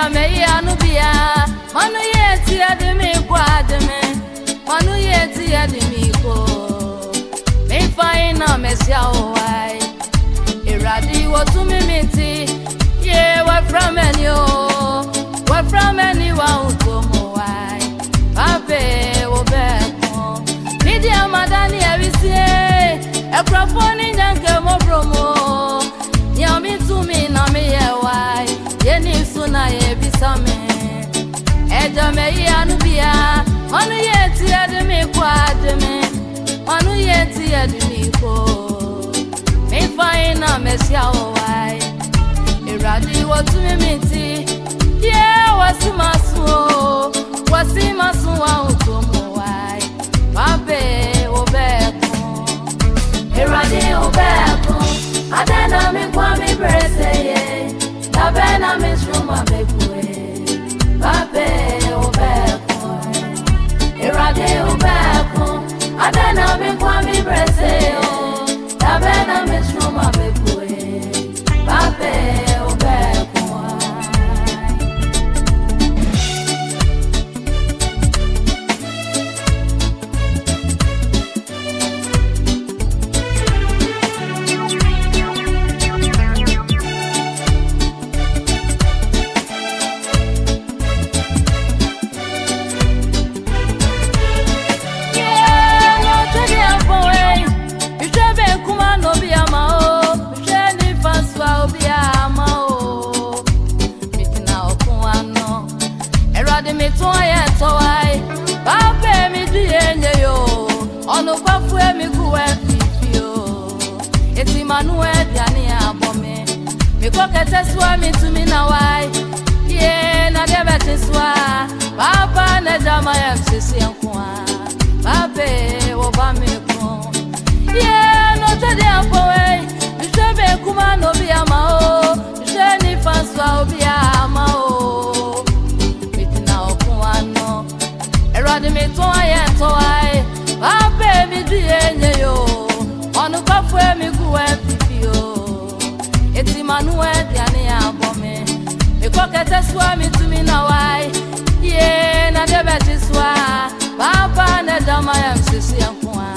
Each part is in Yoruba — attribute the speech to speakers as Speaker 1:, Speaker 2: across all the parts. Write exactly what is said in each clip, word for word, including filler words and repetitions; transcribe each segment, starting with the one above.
Speaker 1: me anubia manu yeti adimi kwa adimi manu yeti adimi ko me faina mesia owai iradi wo tumi minti ye wa from any o wa from any wa utomo wai abe wo be ko media madani abisie ekrofoni nyanke mo promo nyami tumi na me ye wai yeni suna ye bisame ejo me anubia manu yeti adimi kwa adimi manu yeti adimi ko me faina mesia owai iradi wo tumi minti ye wasimasu wasimasu wa utomo wai babe obeko iradi obeko adana mi kwa mi breseye Tabena misruma bekwe babe obeko irade obeko adana mi kwa mi breseo tabena misruma bekwe babe obeko Ono kwafu emi kuwe fifio eti manue diani abome mi kokete swa mi tumi na wai ye na debete swa papa na jama ya msisi yankwa babe wo ba mi ko ye no tede apowe mi shebe kuma no bi ama o mi sheni fanswa obi ama o mitina okwa no erade mi to aye to ai Babe mi diye yo onu kafu mi kuwe pipio eti manue diani abome me kokete swa mi tumi na wai ye na debeti swa papa na dama ya msisi yankwa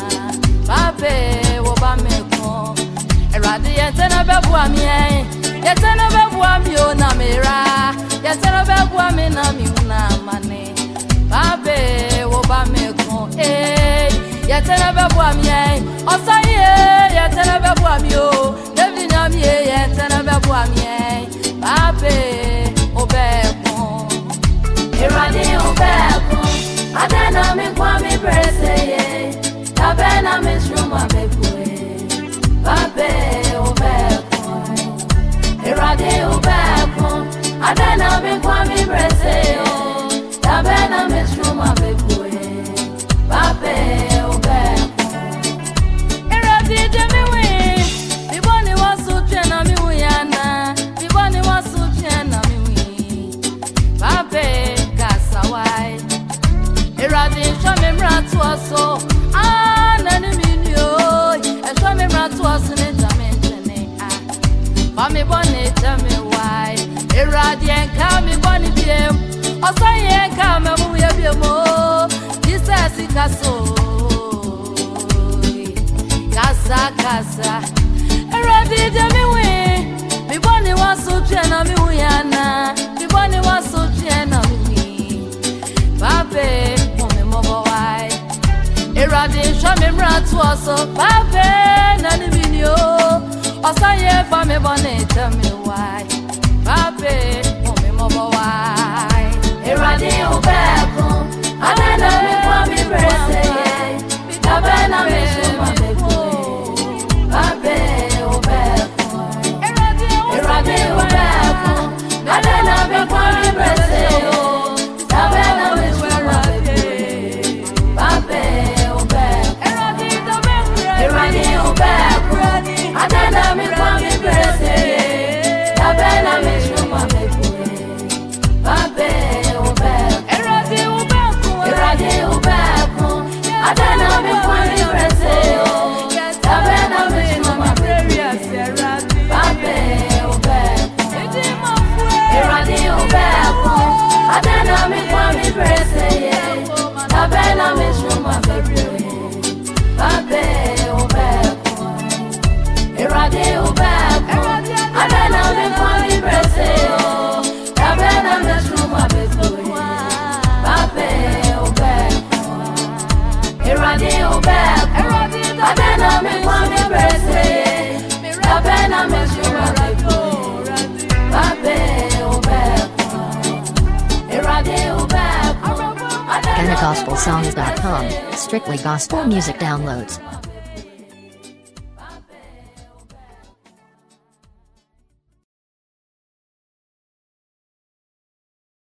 Speaker 1: babe wo ba me ko erade yete na bebu ami en yete na bebu ami o na mera yete na bebu ami na mi una mane babe wo ba me ko eh yetena bebu ami eh osaye yetena bebu ami o David nyami yetena bebu ami eh babe obeko irade obeko adana mi kwa mi breseye tabena mi shruma bebu babe obeko irade obeko adana mi kwa mi breseye tabena mi shruma bebu babe so ah na ni mi o e so me mra to aso ne jamene ah ba me bone jame wai e radi en ka me bone biem o so ye ka me mu ye biem o Jesus kaso kasa kasa e radi jame we me bone waso tue na mi hu ya na me bone waso tue na mi babe Erade show me mra to aso babe na ni video osaye fa me bone tell me why babe o me mo bo why Erade obeko adana me kwa mi brese babe na me show ma beko babe obeko Erade obeko
Speaker 2: gospel songs dot com, strictly gospel music downloads.